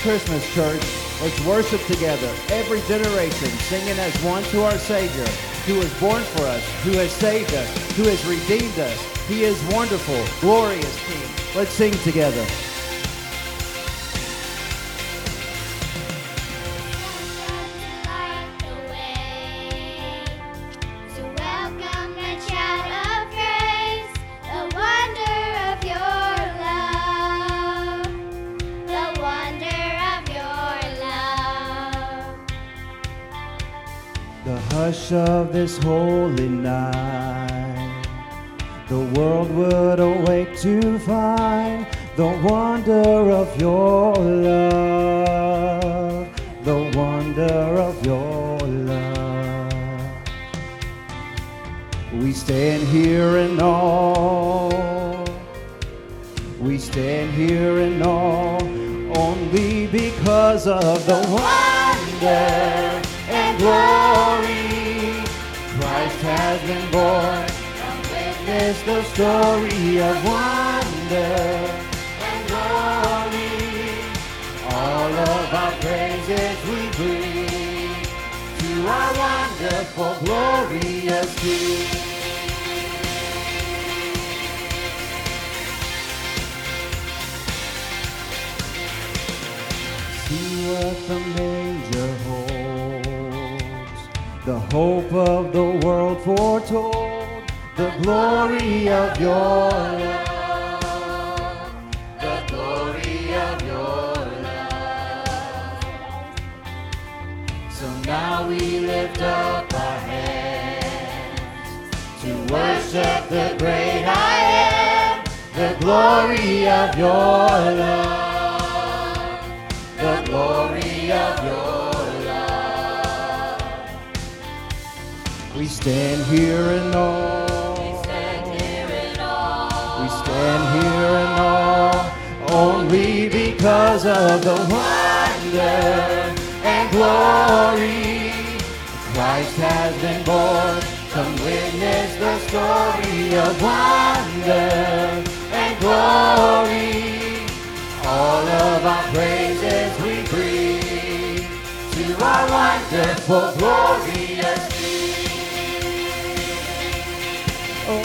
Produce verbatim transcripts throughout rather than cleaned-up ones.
Christmas, church. Let's worship together, every generation, singing as one to our Savior, who was born for us, who has saved us, who has redeemed us. He is wonderful, glorious King. Let's sing together. Hush of this holy night, the world would awake to find the wonder of your love, the wonder of your love. We stand here in awe, we stand here in awe, only because of the wonder and glory. Christ has been born. Come witness the story of wonder and glory. All of our praises we bring to our wonderful, glorious King. See what the manger holds, the hope of the world foretold, the glory of your love, the glory of your love. So now we lift up our hands to worship the great I Am, the glory of your love, the glory of your We stand here in awe. We stand here in awe. We stand here in awe, only because of the wonder and glory. Christ has been born. Come witness the story of wonder and glory. All of our praises we bring to our wonderful, glorious King. Oh,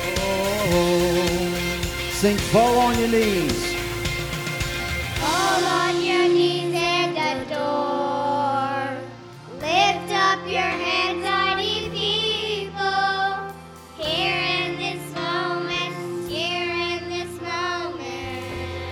oh, sing, fall on your knees. Fall on your knees and adore. Lift up your hands, mighty people. Here in this moment, here in this moment.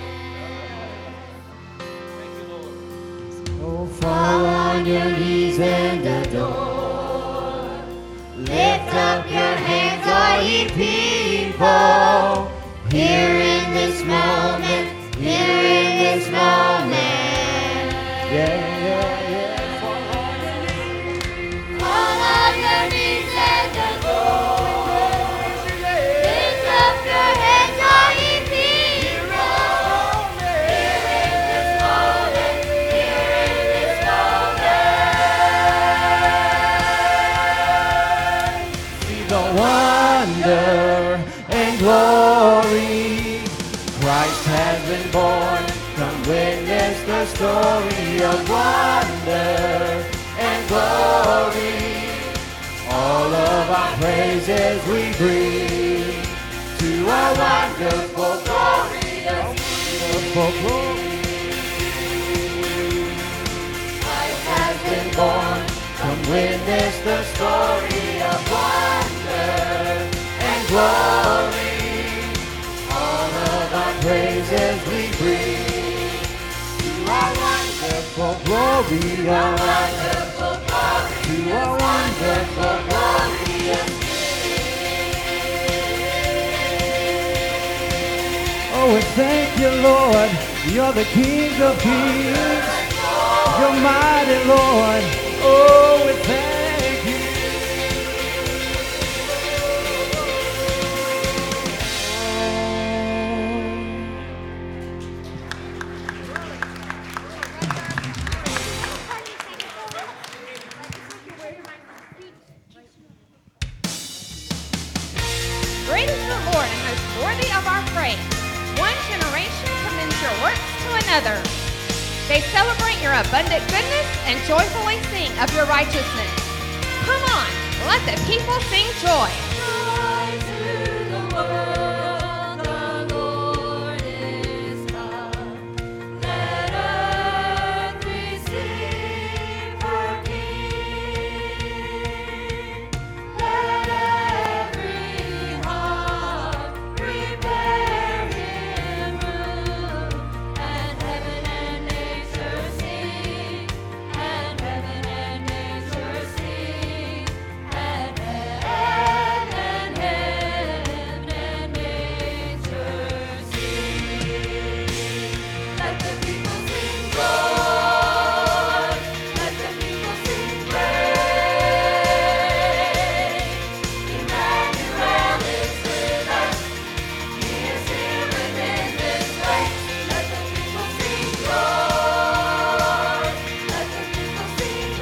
Thank you, Lord. Oh, fall on your knees and adore. Lift up your hands, all ye people, here in this moment, here in this moment. Yeah, yeah, yeah. Fall on your knees, Fall on your knees and adore. Lift up your hands, all ye people. Here in this moment, here in this moment. see the wonder and glory. Christ has been born. Come witness the story of wonder and glory. All of our praises we bring to our wonderful, glorious, wonderful glory. Christ has been born. Come witness the story of wonder and glory. All of our praises we bring to our wonderful glory, our wonderful glory, to our wonderful glorious King. Oh, we thank you, Lord. You're the King of kings. You're mighty, Lord. Oh, we thank you. Great is the Lord and most worthy of our praise. One generation commends your works to another. They celebrate your abundant goodness and joyfully sing of your righteousness. Come on, let the people sing joy. Joy to the world, the Lord is come. Let earth receive her King. Let every heart prepare him room, and heaven and nature sing, and heaven and nature sing, and heaven and heaven and nature sing. Let the people sing joy, let the people sing praise. Emmanuel is with us, he is here within this place. Let the people sing joy, let the people sing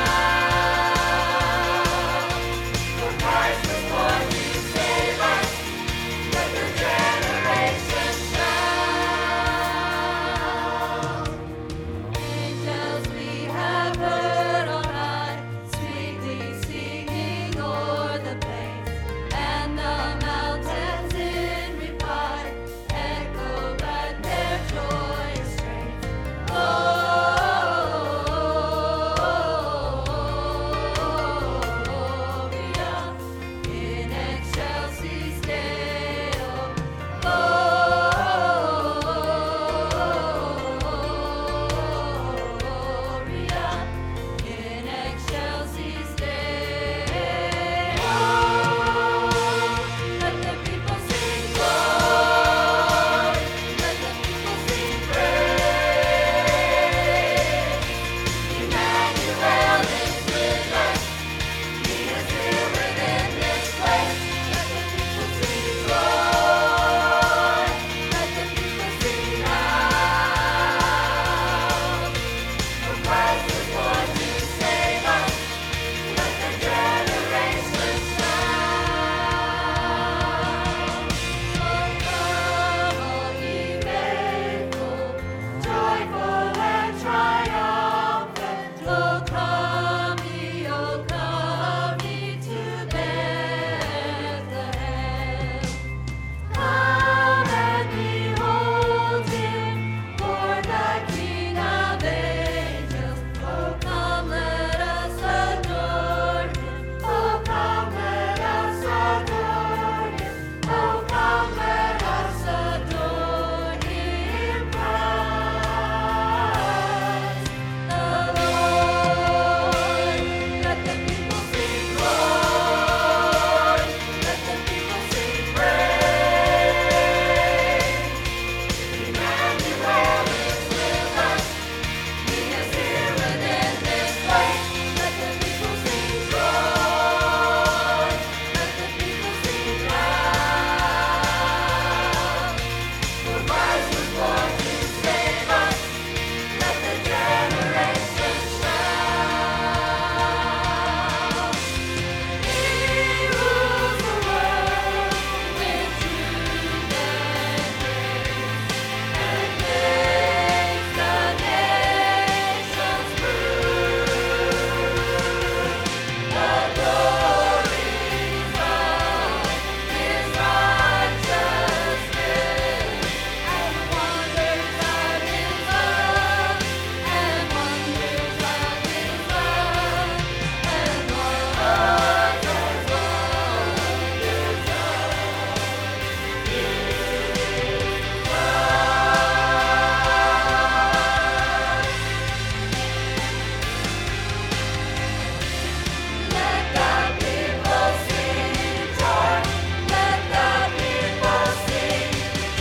loud. For Christ was born to save us, let the generations shout. Angels we have heard on high, sweetly singing o'er the plains, and the mountains in reply echo back their joyous strains. Gloria in excelsis Deo. Gloria in excelsis Deo. Let the people sing joy, let the people sing praise. Emmanuel is with us, he is here within this place. Let the people sing joy, let the people sing loud. For Christ was born to save us, let the generations shout. So come, all ye faithful, joyful and triumphant. Oh, come ye, oh, come ye to Bethlehem. Come and behold him, born the King of angels. Oh, come, let us adore him. Oh, come, let us adore him. Oh, come, let us adore him. Christ the Lord. Let the people sing glory. Let the people sing praise. Emmanuel is with us, he is here within this place. Let the people sing joy, let the people sing loud. For Christ was born to save us, let the generations shout. He rules the world with truth and grace, and makes the nations prove the glories of his righteousness, and wonders of his love, and wonders of his love, and wonders of Let the people sing joy, let the people sing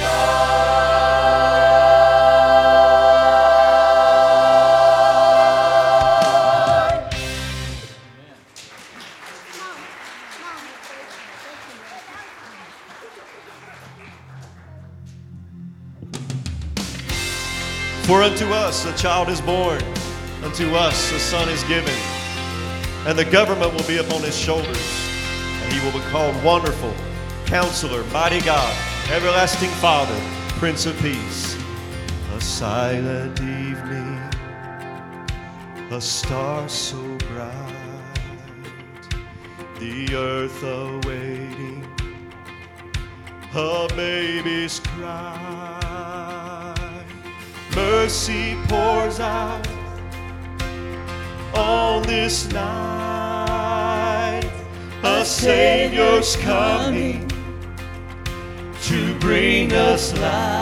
For unto us a child is born, unto us a son is given, and the government will be upon his shoulders, and he will be called Wonderful, Counselor, Mighty God, Everlasting Father, Prince of Peace. The silent evening, a star so bright, the earth awaiting a baby's cry. Mercy pours out on this night, a Savior's coming to bring us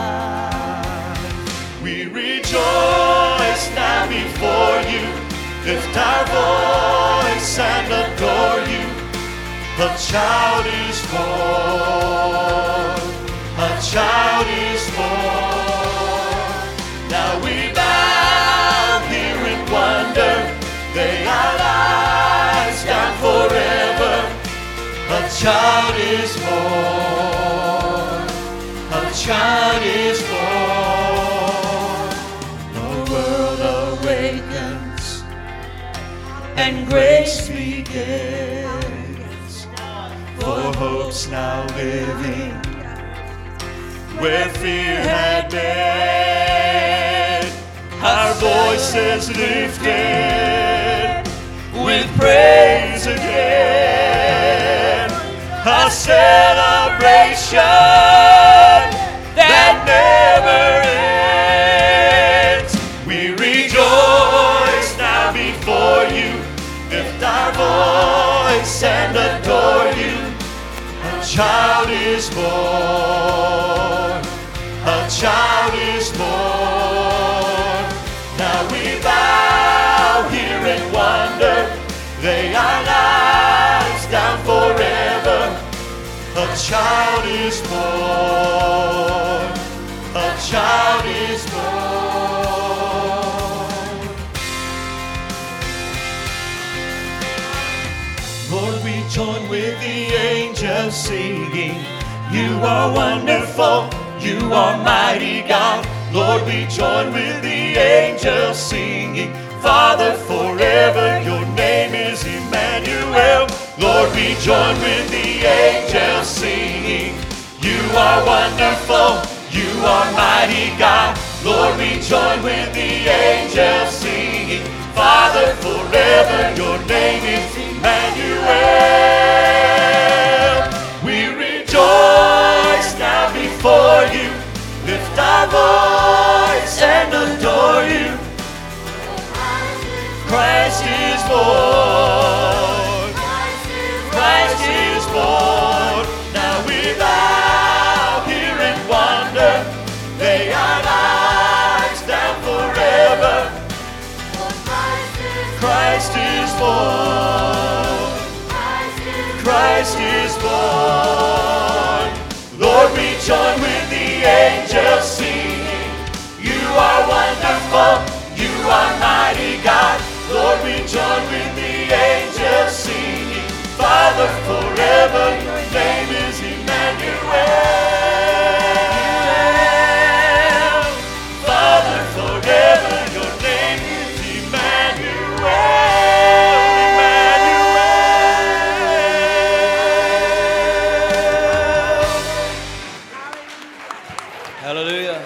life. We rejoice now before you, lift our voice and adore you. A child is born, a child is born. Now we bow here in wonder, lay our lives down forever. A child is born, a child is born. The world awakens and grace begins, for hope's now living where fear had been. Our voices lifted with praise again, a celebration that never ends. We rejoice now before you, lift our voice and adore you. A child is born, a child is born. Now we bow here in wonder, lay our lives down forever. A child is born, a child is born. Lord, we join with the angels singing, you are wonderful, you are mighty God. Lord, we join with the angels singing, Father, forever your name is Emmanuel. Lord, we join with the angels singing, you are wonderful, you are mighty God. Lord, we join with the angels singing, Father, forever your name is Emmanuel. We rejoice now before you, lift our voice and adore you. Christ is born, Christ is born. Now we bow here in wonder, lay our lives down forever. Christ is born, Christ is born. Lord, we join with the angels singing, you are wonderful, you are mighty God. Lord, we join with the angels singing, Father, forever your name is Emmanuel. Father, forever your name is Emmanuel. Emmanuel. Hallelujah.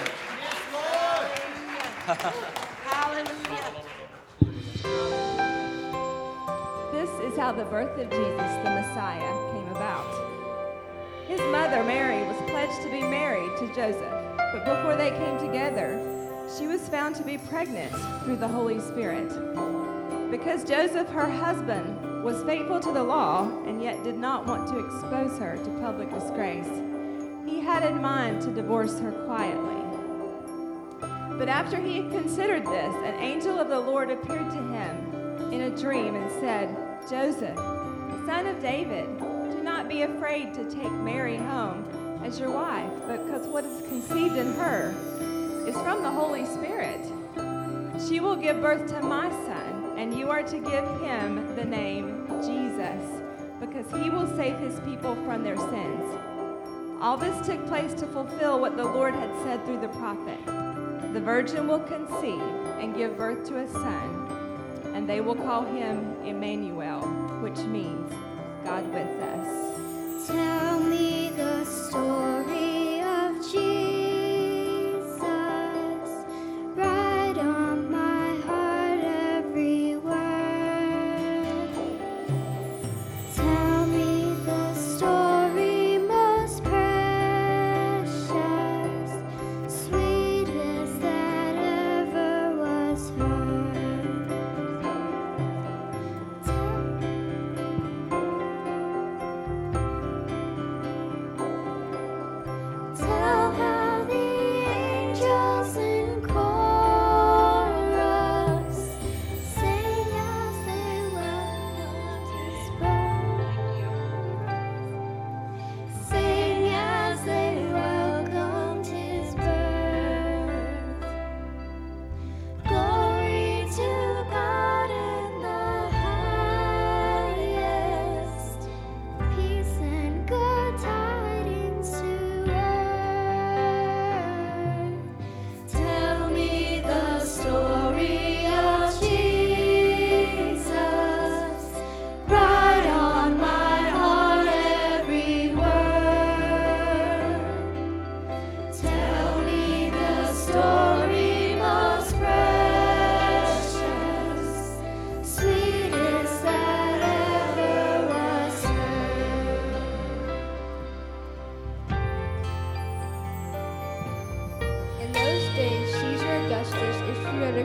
This is how the birth of Jesus, the Messiah, came about. His mother, Mary, was pledged to be married to Joseph, but before they came together, she was found to be pregnant through the Holy Spirit. Because Joseph, her husband, was faithful to the law and yet did not want to expose her to public disgrace, he had in mind to divorce her quietly. But after he had considered this, an angel of the Lord appeared to him in a dream and said, Joseph, son of David, do not be afraid to take Mary home as your wife, because what is conceived in her is from the Holy Spirit. She will give birth to my son, and you are to give him the name Jesus, because he will save his people from their sins. All this took place to fulfill what the Lord had said through the prophet. The virgin will conceive and give birth to a son, and they will call him Emmanuel, which means God with us. Tell me the story of Jesus.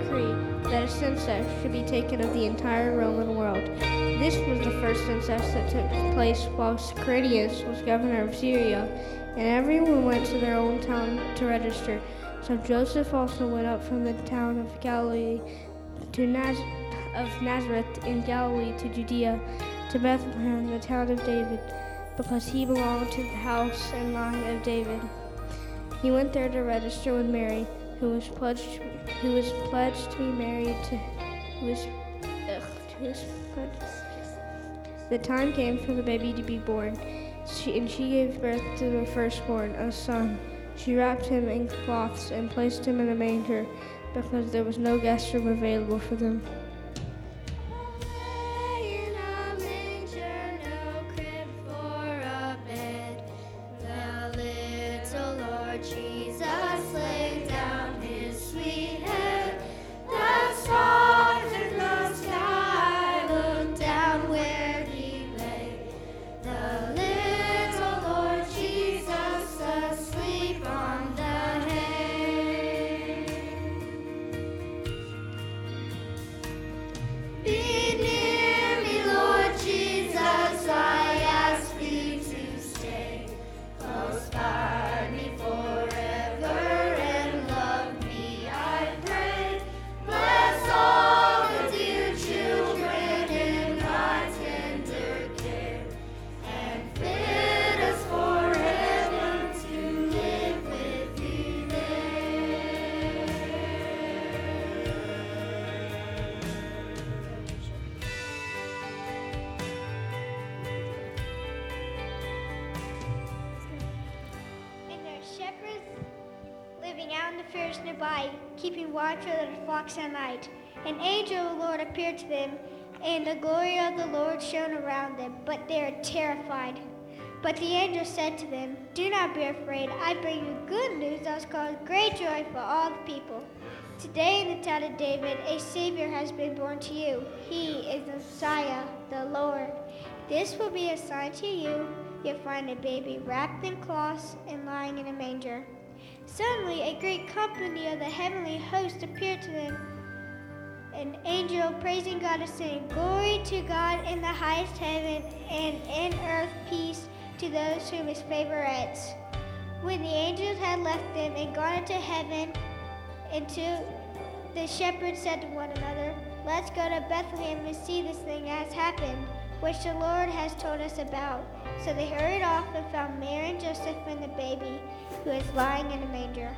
decree that a census should be taken of the entire Roman world. This was the first census that took place while Quirinius was governor of Syria, and everyone went to their own town to register. So Joseph also went up from the town of Galilee to Naz- of Nazareth in Galilee to Judea, to Bethlehem, the town of David, because he belonged to the house and line of David. He went there to register with Mary, who was pledged, who was pledged to be married to, who was, ugh, to his pledged. The time came for the baby to be born, she, and she gave birth to the firstborn, a son. She wrapped him in cloths and placed him in a manger, because there was no guest room available for them. Nearby, keeping watch over their flocks at night. An angel of the Lord appeared to them, and the glory of the Lord shone around them, but they are terrified. But the angel said to them, "Do not be afraid. I bring you good news that will cause great joy for all the people. Today in the town of David, a Savior has been born to you. He is the Messiah, the Lord. This will be a sign to you. You'll find a baby wrapped in cloths and lying in a manger." Suddenly, a great company of the heavenly host appeared to them. An angel praising God and saying, "Glory to God in the highest heaven, and in earth peace to those whom his favor rests." When the angels had left them and gone into heaven, into the shepherds said to one another, "Let's go to Bethlehem and see this thing that has happened, which the Lord has told us about." So they hurried off and found Mary and Joseph and the baby, who is lying in a manger.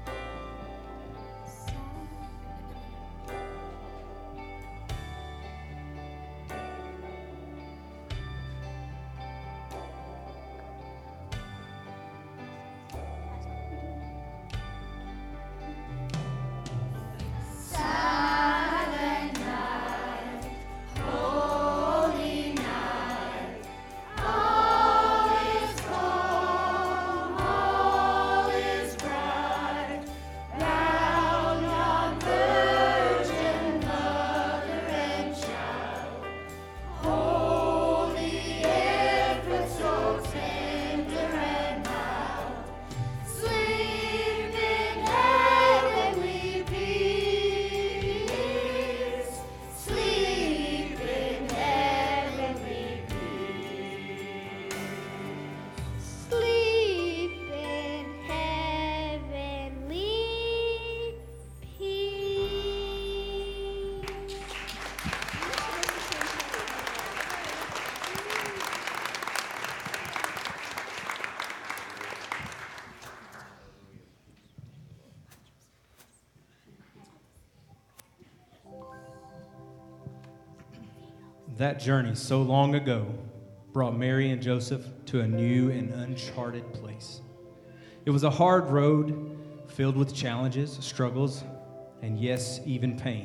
That journey so long ago brought Mary and Joseph to a new and uncharted place. It was a hard road filled with challenges, struggles, and yes, even pain.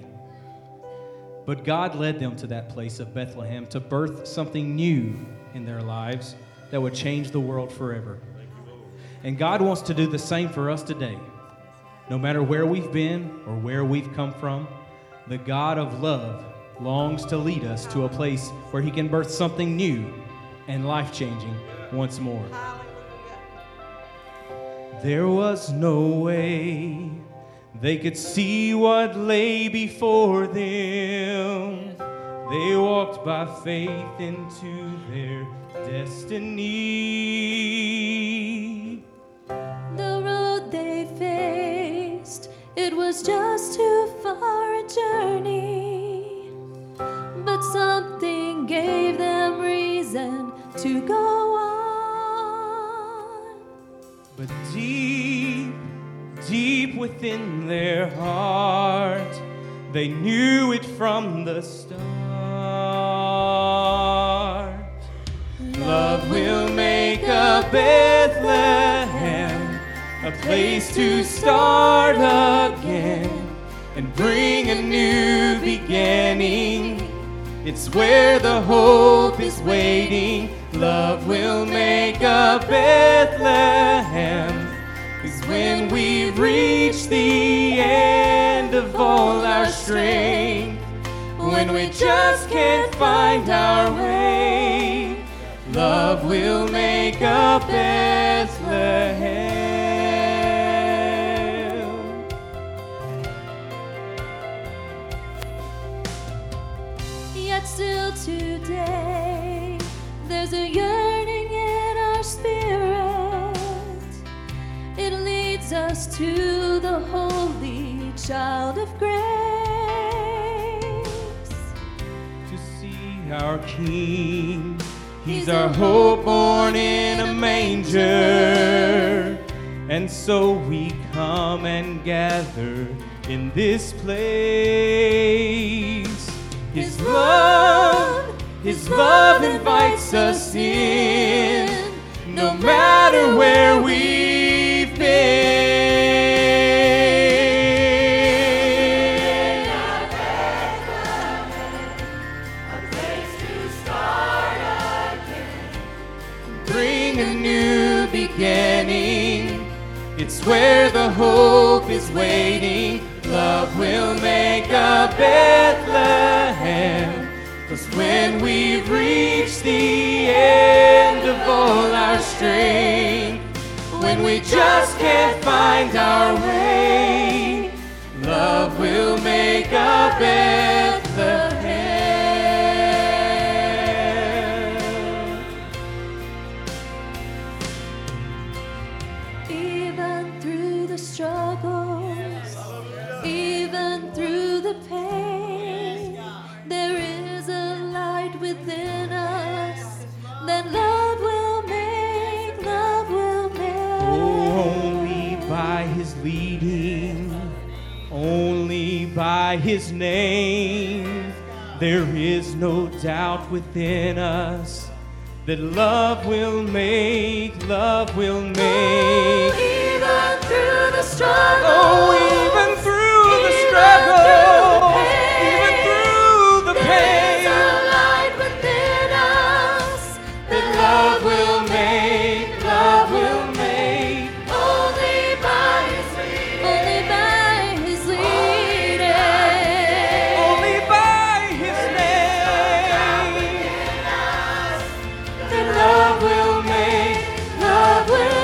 But God led them to that place of Bethlehem to birth something new in their lives that would change the world forever. And God wants to do the same for us today. No matter where we've been or where we've come from, the God of love longs to lead us to a place where he can birth something new and life-changing once more. There was no way They could see what lay before them. They walked by faith into their destiny. The road they faced, it was just too far a journey. But something gave them reason to go on. But deep, deep within their heart, they knew it from the start. Love will make a Bethlehem, a place to start again and bring a new beginning. It's where the hope is waiting. Love will make a Bethlehem, 'cause when we reach the end of all our strength, when we just can't find our way, love will make a Bethlehem. Yet still today, there's a yearning in our spirit. It leads us to the holy child of grace. To see our King, He's our hope born in a manger. And so we come and gather in this place. His love, His love invites us in, no matter where we've been. A place to start again. Bring a new beginning. It's where the hope is waiting. Love will make a Bethlehem, 'cause when we've reached the end of all our strength, when we just can't find our way, love will make a Bethlehem. Even through the struggles, even through the pain, there is a light within us that love will make, love will make. Oh, only by His leading, only by His name, there is no doubt within us that love will make, love will make. Oh, even through the struggle, Oh, even through the struggle, even through the pain, there's a light within us that love will make, love will make. only by His leading, only by His leading, Only by His name, that love will make, love will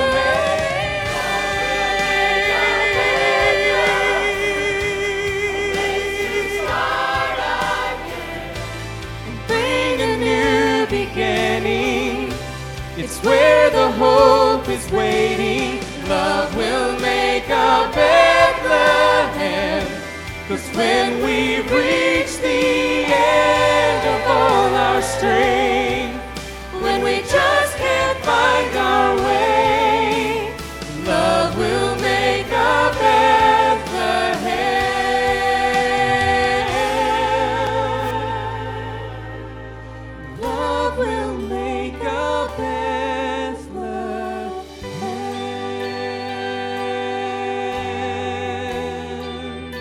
bring a new beginning. It's where the hope is waiting. Love will make a Bethlehem, 'cause when we reach the end of all our strength, when we just can't find our way, love will make a Bethlehem. Love will make a Bethlehem.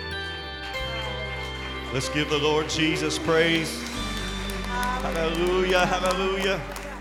Let's give the Lord Jesus praise. Hallelujah, hallelujah.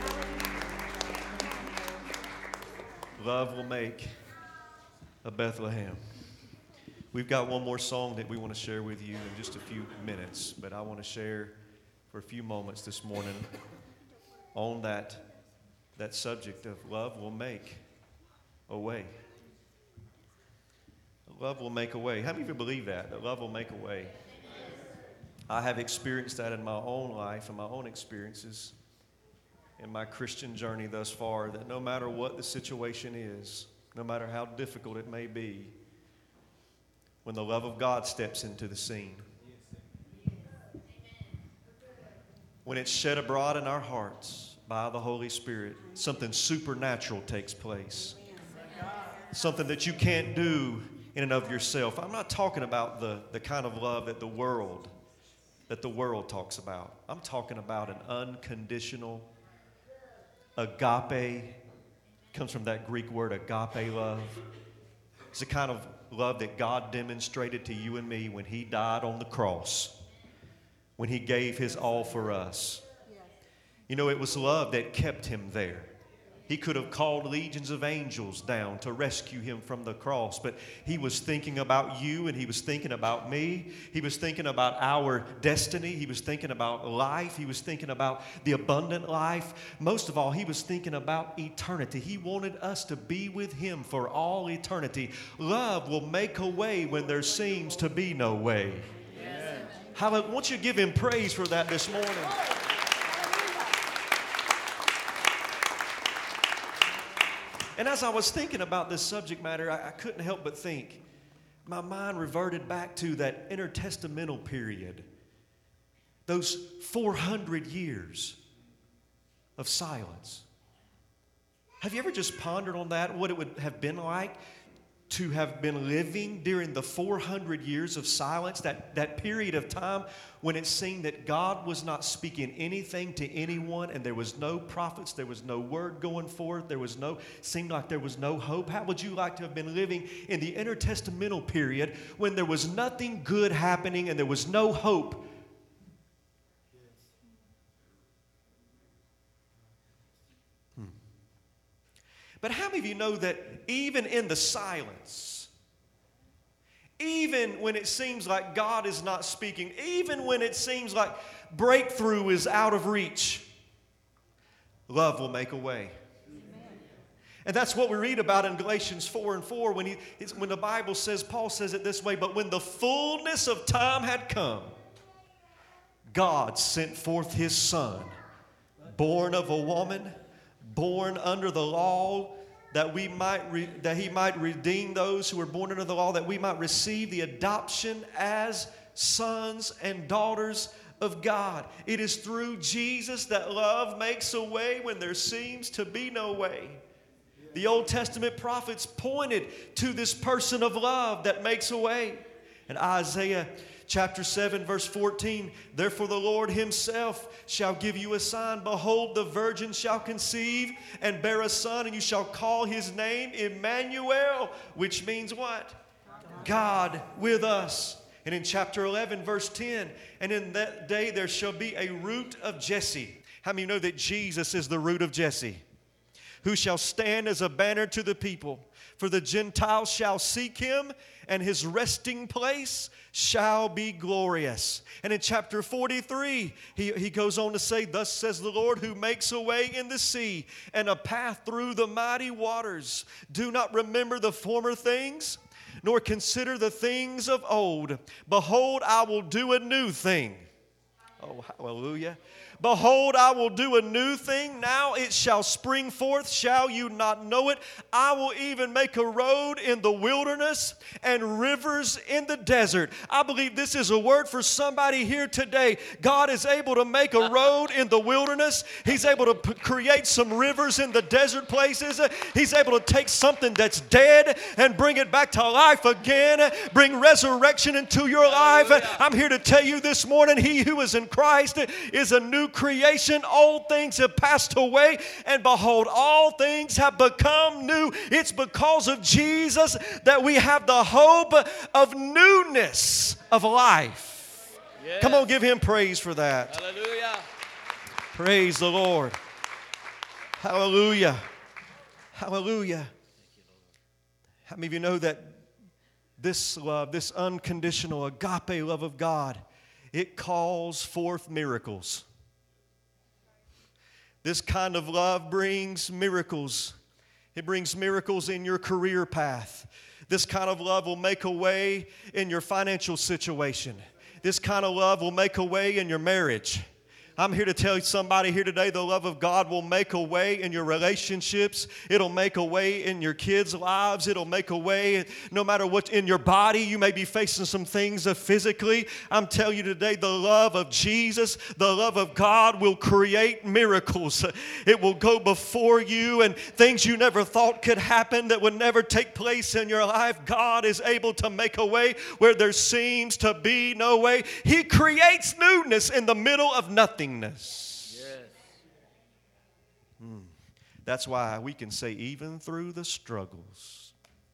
Love will make a Bethlehem. We've got one more song that we want to share with you in just a few minutes, but I want to share for a few moments this morning on that, that subject of love will make a way. Love will make a way. How many of you believe that? That love will make a way? I have experienced that in my own life and my own experiences in my Christian journey thus far, that no matter what the situation is, no matter how difficult it may be, when the love of God steps into the scene, when it's shed abroad in our hearts by the Holy Spirit, something supernatural takes place. Something that you can't do in and of yourself. I'm not talking about the, the kind of love that the world that the world talks about. I'm talking about an unconditional agape. Comes from that Greek word agape love. It's the kind of love that God demonstrated to you and me when He died on the cross, when He gave His all for us. You know, it was love that kept Him there. He could have called legions of angels down to rescue Him from the cross, but He was thinking about you and He was thinking about me. He was thinking about our destiny. He was thinking about life. He was thinking about the abundant life. Most of all, He was thinking about eternity. He wanted us to be with Him for all eternity. Love will make a way when there seems to be no way. Yes. How, I want you to give Him praise for that this morning. And as I was thinking about this subject matter, I, I couldn't help but think. My mind reverted back to that intertestamental period. Those four hundred years of silence. Have you ever just pondered on that, what it would have been like to have been living during the four hundred years of silence, that, that period of time when it seemed that God was not speaking anything to anyone and there was no prophets, there was no word going forth, there was no, seemed like there was no hope? How would you like to have been living in the intertestamental period when there was nothing good happening and there was no hope? Hmm. But how many of you know that even in the silence, even when it seems like God is not speaking, even when it seems like breakthrough is out of reach, love will make a way? Amen. And that's what we read about in Galatians four and four when, he, when the Bible says, Paul says it this way, but when the fullness of time had come, God sent forth His Son, born of a woman, born under the law, that we might re, that He might redeem those who were born under the law, that we might receive the adoption as sons and daughters of God. It is through Jesus that love makes a way when there seems to be no way. The Old Testament prophets pointed to this person of love that makes a way. In Isaiah chapter seven, verse fourteen, therefore the Lord Himself shall give you a sign. Behold, the virgin shall conceive and bear a son, and you shall call His name Emmanuel, which means what? God with us. And in chapter eleven, verse ten, and in that day there shall be a root of Jesse. How many know that Jesus is the root of Jesse? Who shall stand as a banner to the people. For the Gentiles shall seek Him, and His resting place shall be glorious. And in chapter forty-three, he, he goes on to say, thus says the Lord, who makes a way in the sea and a path through the mighty waters. Do not remember the former things, nor consider the things of old. Behold, I will do a new thing. Oh, hallelujah. Behold, I will do a new thing. Now it shall spring forth. Shall you not know it? I will even make a road in the wilderness and rivers in the desert. I believe this is a word for somebody here today. God is able to make a road in the wilderness. He's able to p- create some rivers in the desert places. He's able to take something that's dead and bring it back to life again. Bring resurrection into your life. I'm here to tell you this morning, he who is in Christ is a new creation. Old things have passed away, and behold, all things have become new. It's because of Jesus that we have the hope of newness of life. Yes. Come on, give Him praise for that. Hallelujah. Praise the Lord. Hallelujah. Hallelujah. How many of you know that this love, this unconditional agape love of God, it calls forth miracles? This kind of love brings miracles. It brings miracles in your career path. This kind of love will make a way in your financial situation. This kind of love will make a way in your marriage. I'm here to tell somebody here today, the love of God will make a way in your relationships. It'll make a way in your kids' lives. It'll make a way no matter what in your body. You may be facing some things physically. I'm telling you today, the love of Jesus, the love of God will create miracles. It will go before you, and things you never thought could happen that would never take place in your life. God is able to make a way where there seems to be no way. He creates newness in the middle of nothing. Yes. Hmm. That's why we can say, even through the struggles,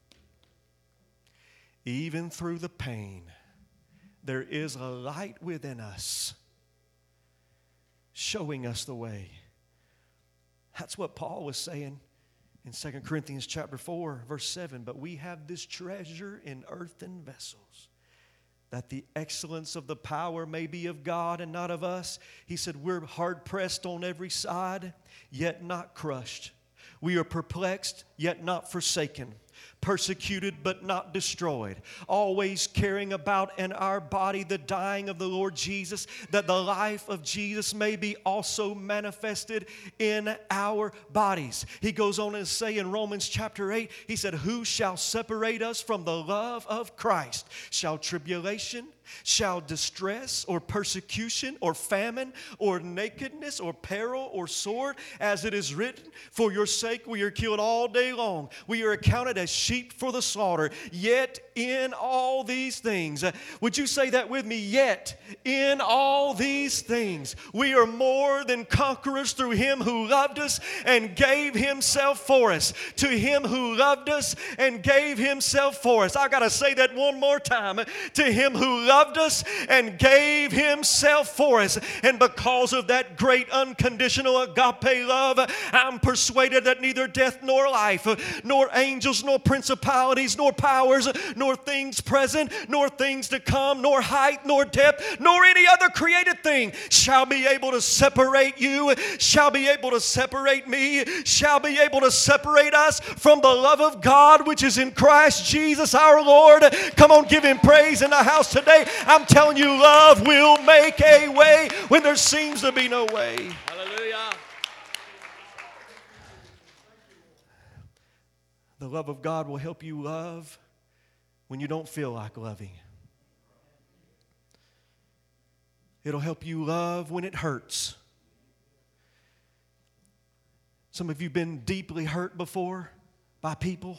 even through the pain, there is a light within us showing us the way. That's what Paul was saying in Second Corinthians chapter four, verse seven. But we have this treasure in earthen vessels, that the excellence of the power may be of God and not of us. He said, we're hard-pressed on every side, yet not crushed. We are perplexed, yet not forsaken. Persecuted, but not destroyed. Always carrying about in our body the dying of the Lord Jesus, that the life of Jesus may be also manifested in our bodies. He goes on to say in Romans chapter eight, he said, who shall separate us from the love of Christ? Shall tribulation, shall distress, or persecution, or famine, or nakedness, or peril, or sword? As it is written, for your sake we are killed all day long. We are accounted as sheep for the slaughter. Yet in all these things, uh, would you say that with me? Yet in all these things, we are more than conquerors through him who loved us and gave himself for us. To him who loved us and gave himself for us. I got to say that one more time. To him who loved us and gave himself for us. And because of that great unconditional agape love, I'm persuaded that neither death nor life, nor angels, nor principalities, nor powers, nor things present, nor things to come, nor height, nor depth, nor any other created thing shall be able to separate you, shall be able to separate me, shall be able to separate us from the love of God which is in Christ Jesus our Lord. Come on, give him praise in the house today. I'm telling you, love will make a way when there seems to be no way. Hallelujah. The love of God will help you love when you don't feel like loving. It'll help you love when it hurts. Some of you have been deeply hurt before by people,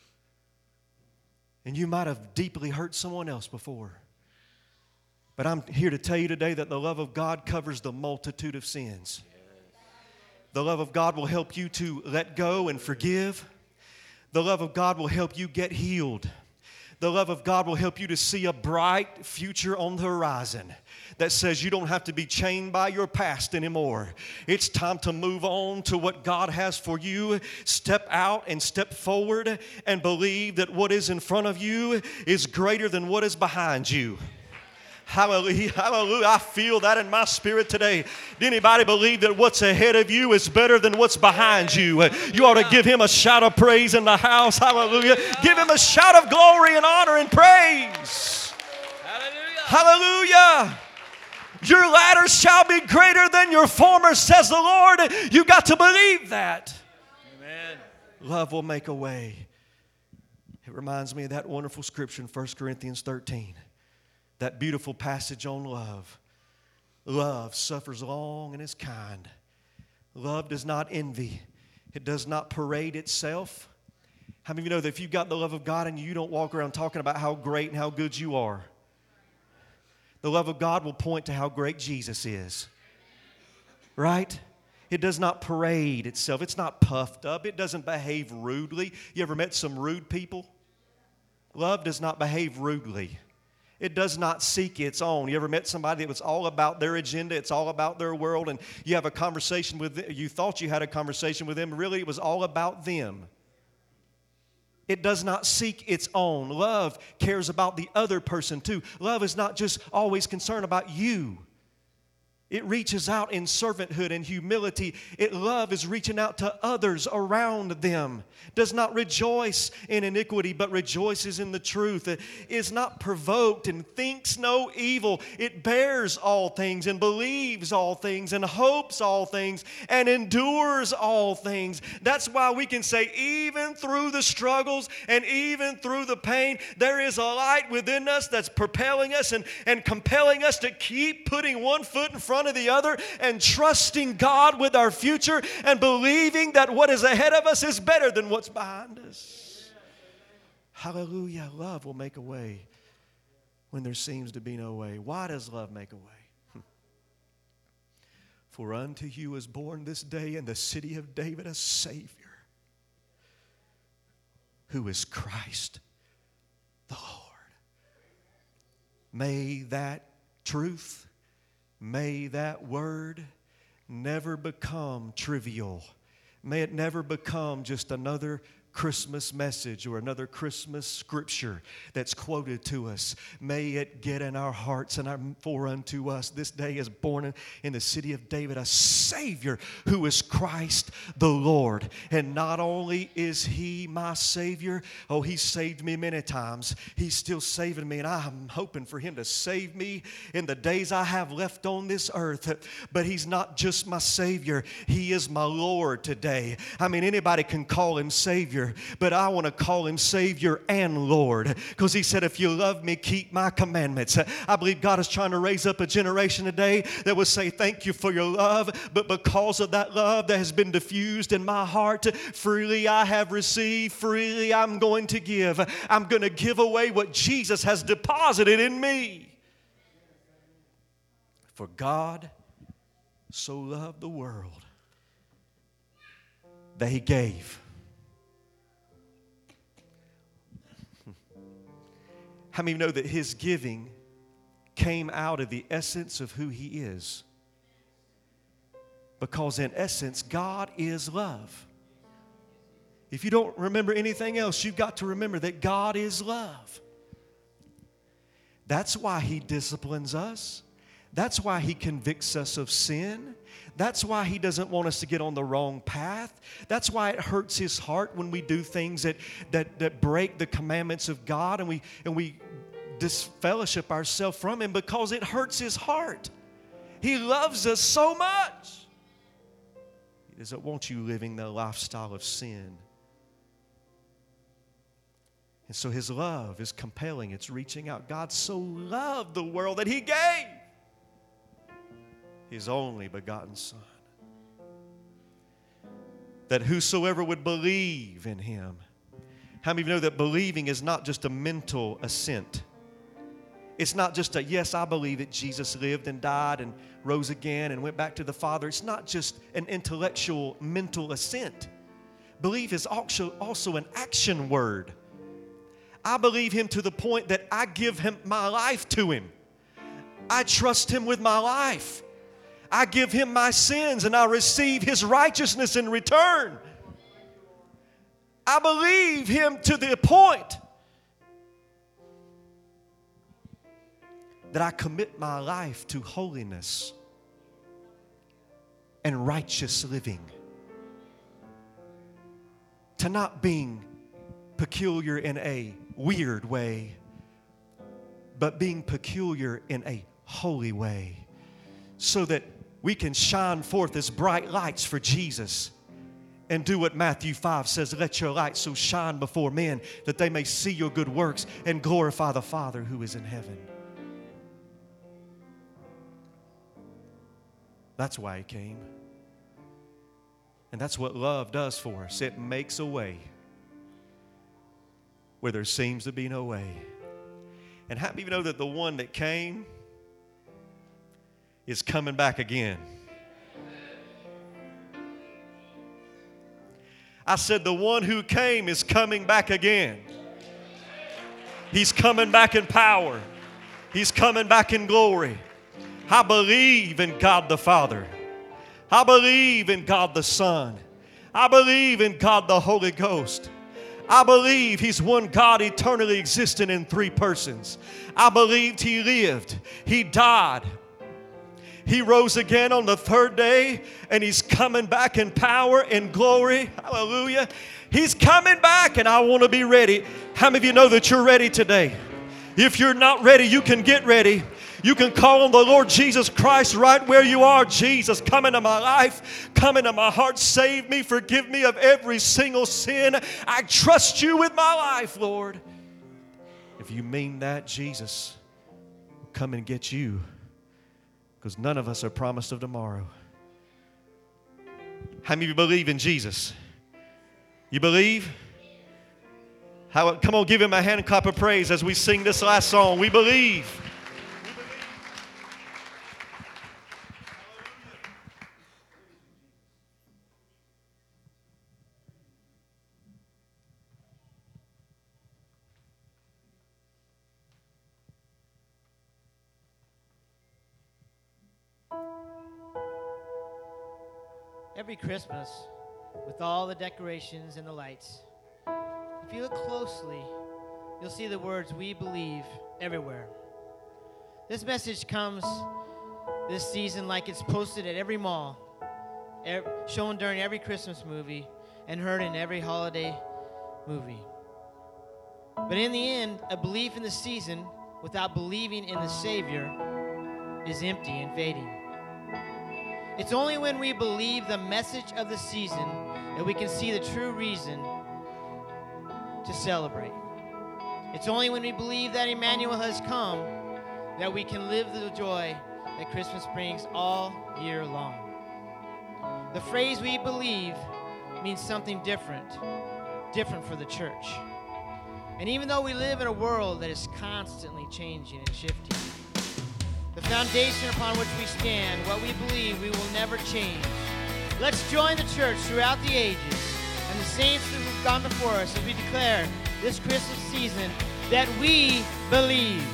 and you might have deeply hurt someone else before. But I'm here to tell you today that the love of God covers the multitude of sins. The love of God will help you to let go and forgive. The love of God will help you get healed. The love of God will help you to see a bright future on the horizon that says you don't have to be chained by your past anymore. It's time to move on to what God has for you. Step out and step forward and believe that what is in front of you is greater than what is behind you. Hallelujah, hallelujah. I feel that in my spirit today. Do anybody believe that what's ahead of you is better than what's behind you? You ought to give him a shout of praise in the house. Hallelujah. Give him a shout of glory and honor and praise. Hallelujah. Hallelujah. Your latter shall be greater than your former, says the Lord. You got to believe that. Amen. Love will make a way. It reminds me of that wonderful scripture in First Corinthians thirteen. That beautiful passage on love. Love suffers long and is kind. Love does not envy. It does not parade itself. How many of you know that if you've got the love of God and you don't walk around talking about how great and how good you are? The love of God will point to how great Jesus is. Right? It does not parade itself. It's not puffed up. It doesn't behave rudely. You ever met some rude people? Love does not behave rudely. It does not seek its own. You ever met somebody that was all about their agenda? It's all about their world, and you have a conversation with them. You thought you had a conversation with them. Really, it was all about them. It does not seek its own. Love cares about the other person too. Love is not just always concerned about you. It reaches out in servanthood and humility. It love is reaching out to others around them. Does not rejoice in iniquity, but rejoices in the truth. It is not provoked and thinks no evil. It bears all things and believes all things and hopes all things and endures all things. That's why we can say even through the struggles and even through the pain, there is a light within us that's propelling us and, and compelling us to keep putting one foot in front of the other and trusting God with our future and believing that what is ahead of us is better than what's behind us. Hallelujah. Love will make a way when there seems to be no way. Why does love make a way? For unto you is born this day in the city of David a Savior, who is Christ the Lord. May that truth, may that word never become trivial. May it never become just another Christmas message or another Christmas scripture that's quoted to us. May it get in our hearts and our, for unto us this day is born in, in the city of David a Savior who is Christ the Lord. And not only is He my Savior, oh, He saved me many times. He's still saving me, and I'm hoping for Him to save me in the days I have left on this earth. But He's not just my Savior. He is my Lord today. I mean, anybody can call Him Savior, but I want to call Him Savior and Lord, because He said, if you love me, keep my commandments. I believe God is trying to raise up a generation today that will say, thank you for your love, but because of that love that has been diffused in my heart, freely I have received, freely I'm going to give. I'm going to give away what Jesus has deposited in me. For God so loved the world that He gave. How many of you know that His giving came out of the essence of who He is? Because in essence, God is love. If you don't remember anything else, you've got to remember that God is love. That's why He disciplines us. That's why He convicts us of sin. That's why He doesn't want us to get on the wrong path. That's why it hurts His heart when we do things that, that, that break the commandments of God and we, and we disfellowship ourselves from Him, because it hurts His heart. He loves us so much. He doesn't want you living the lifestyle of sin. And so His love is compelling. It's reaching out. God so loved the world that He gave His only begotten Son, that whosoever would believe in Him. How many of you know that believing is not just a mental assent? It's not just a, yes, I believe that Jesus lived and died and rose again and went back to the Father. It's not just an intellectual, mental assent. Belief is also, also an action word. I believe Him to the point that I give Him my life to Him. I trust Him with my life. I give Him my sins and I receive His righteousness in return. I believe Him to the point that I commit my life to holiness and righteous living. To not being peculiar in a weird way, but being peculiar in a holy way, so that we can shine forth as bright lights for Jesus and do what Matthew five says, let your light so shine before men that they may see your good works and glorify the Father who is in heaven. That's why He came. And that's what love does for us. It makes a way where there seems to be no way. And how many of you know that the one that came is coming back again? I said the one who came is coming back again. He's coming back in power. He's coming back in glory. I believe in God the Father. I believe in God the Son. I believe in God the Holy Ghost. I believe He's one God eternally existing in three persons. I believed He lived. He died. He rose again on the third day, and He's coming back in power and glory. Hallelujah. He's coming back, and I want to be ready. How many of you know that you're ready today? If you're not ready, you can get ready. You can call on the Lord Jesus Christ right where you are. Jesus, come into my life. Come into my heart. Save me. Forgive me of every single sin. I trust you with my life, Lord. If you mean that, Jesus will come and get you, because none of us are promised of tomorrow. How many of you believe in Jesus? You believe? How, come on, give Him a hand clap of praise as we sing this last song. We believe. Every Christmas, with all the decorations and the lights, if you look closely, you'll see the words, "We believe," everywhere. This message comes this season like it's posted at every mall, shown during every Christmas movie, and heard in every holiday movie. But in the end, a belief in the season without believing in the Savior is empty and fading. It's only when we believe the message of the season that we can see the true reason to celebrate. It's only when we believe that Emmanuel has come that we can live the joy that Christmas brings all year long. The phrase "we believe" means something different, different for the church. And even though we live in a world that is constantly changing and shifting, the foundation upon which we stand, what we believe, we will never change. Let's join the church throughout the ages and the saints who have gone before us as we declare this Christmas season that we believe.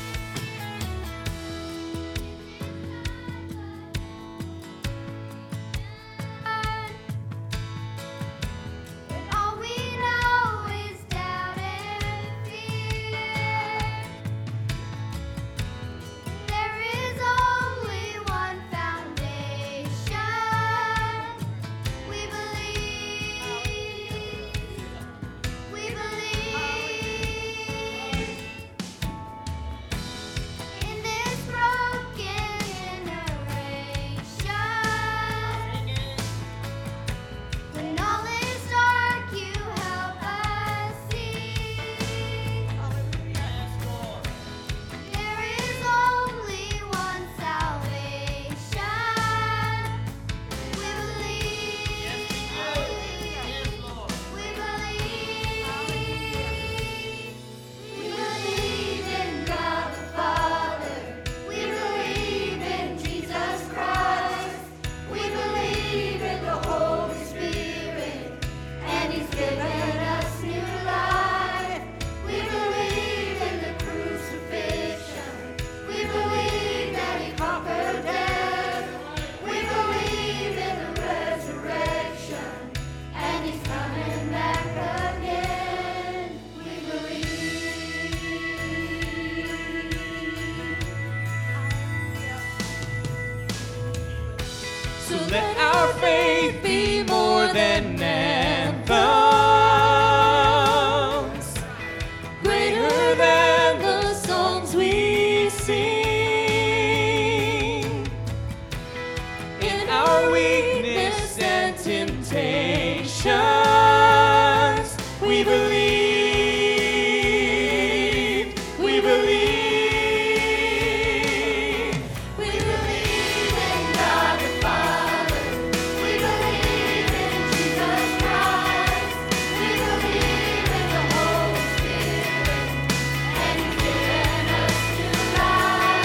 Let our faith be more than anthems, greater than the songs we sing. In our weakness and temptations, we believe, we believe. Life.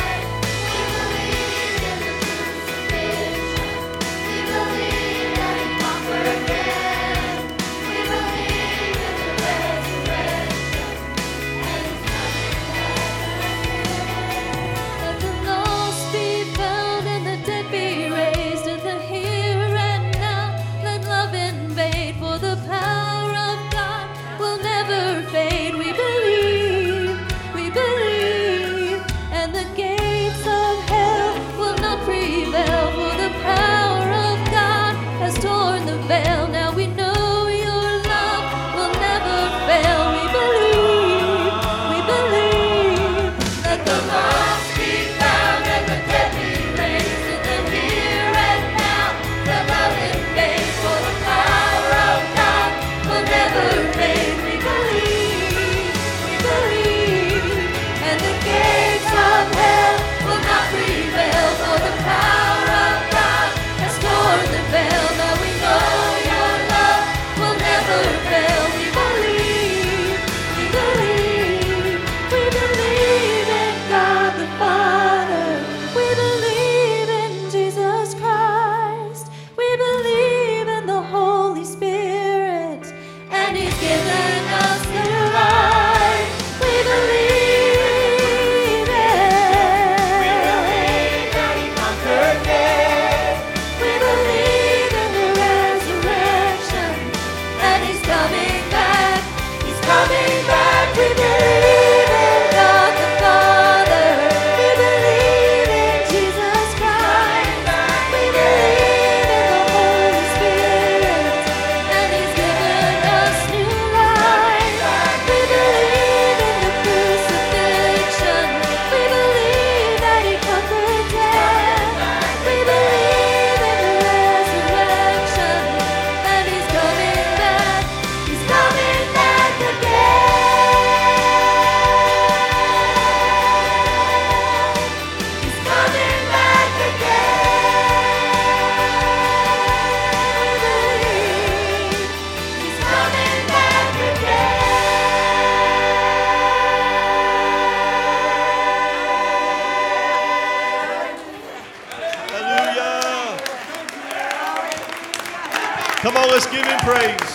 Come on, let's give him praise.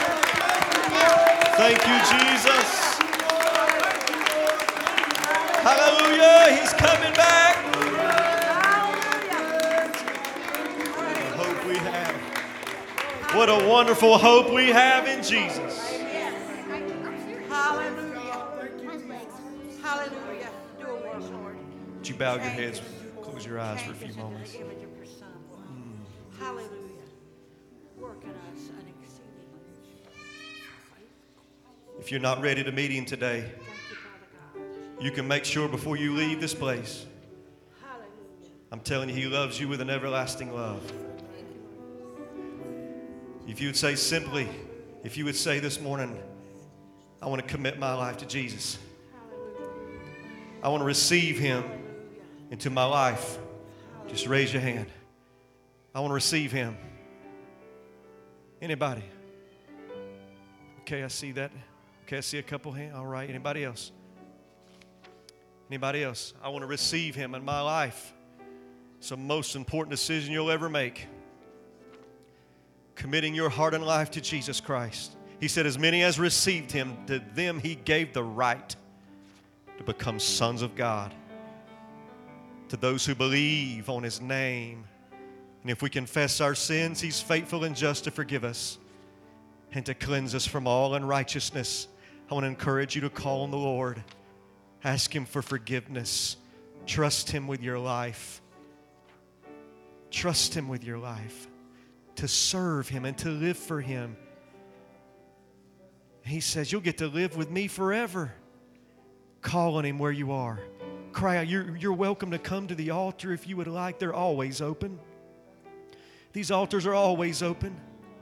Thank you, Jesus. Hallelujah. He's coming back. The hope we have. What a wonderful hope we have in Jesus. Hallelujah. Hallelujah. Do a work, Lord. Would you bow your heads, close your eyes for a few moments. Change us into the image of your Son, Lord. Hallelujah. Work in us an exceedingly. If you're not ready to meet him today, Thank you, Father God. you can make sure before you leave this place. Hallelujah. I'm telling you, he loves you with an everlasting love. If you would say simply, if you would say this morning, I want to commit my life to Jesus. I want to receive him into my life. Just raise your hand. I want to receive him. Anybody? Okay, I see that. Okay, I see a couple hands. All right. Anybody else? Anybody else? I want to receive him in my life. It's the most important decision you'll ever make. Committing your heart and life to Jesus Christ. He said, as many as received him, to them he gave the right to become sons of God. To those who believe on his name. And if we confess our sins, he's faithful and just to forgive us and to cleanse us from all unrighteousness. I want to encourage you to call on the Lord. Ask him for forgiveness. Trust him with your life. Trust him with your life. To serve him and to live for him. He says, you'll get to live with me forever. Call on him where you are. Cry out. You're, you're welcome to come to the altar if you would like. They're always open. These altars are always open.